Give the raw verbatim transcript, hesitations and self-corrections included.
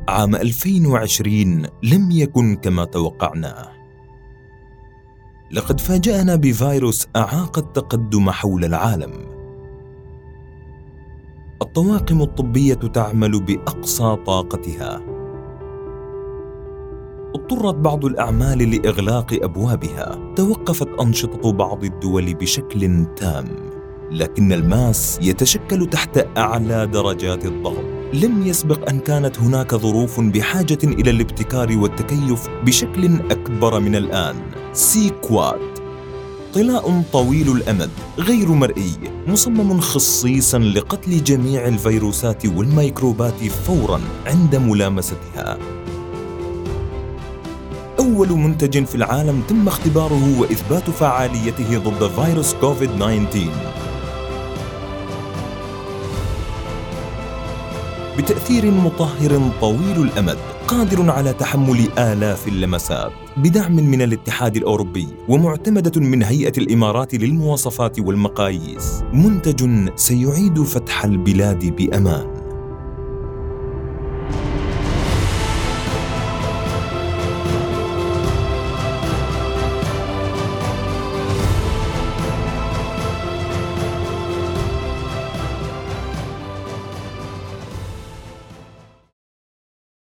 عام ألفين وعشرين لم يكن كما توقعناه. لقد فاجأنا بفيروس أعاق التقدم حول العالم. الطواقم الطبية تعمل بأقصى طاقتها. اضطرت بعض الأعمال لإغلاق أبوابها. توقفت أنشطة بعض الدول بشكل تام. لكن الماس يتشكل تحت أعلى درجات الضغط. لم يسبق أن كانت هناك ظروف بحاجة إلى الابتكار والتكيف بشكل أكبر من الآن. سيكواد، طلاء طويل الأمد غير مرئي مصمم خصيصاً لقتل جميع الفيروسات والميكروبات فوراً عند ملامستها. أول منتج في العالم تم اختباره وإثبات فعاليته ضد فيروس كوفيد تسعة عشر بتأثير مطهر طويل الأمد قادر على تحمل آلاف اللمسات، بدعم من الاتحاد الأوروبي ومعتمدة من هيئة الإمارات للمواصفات والمقاييس. منتج سيعيد فتح البلاد بأمان.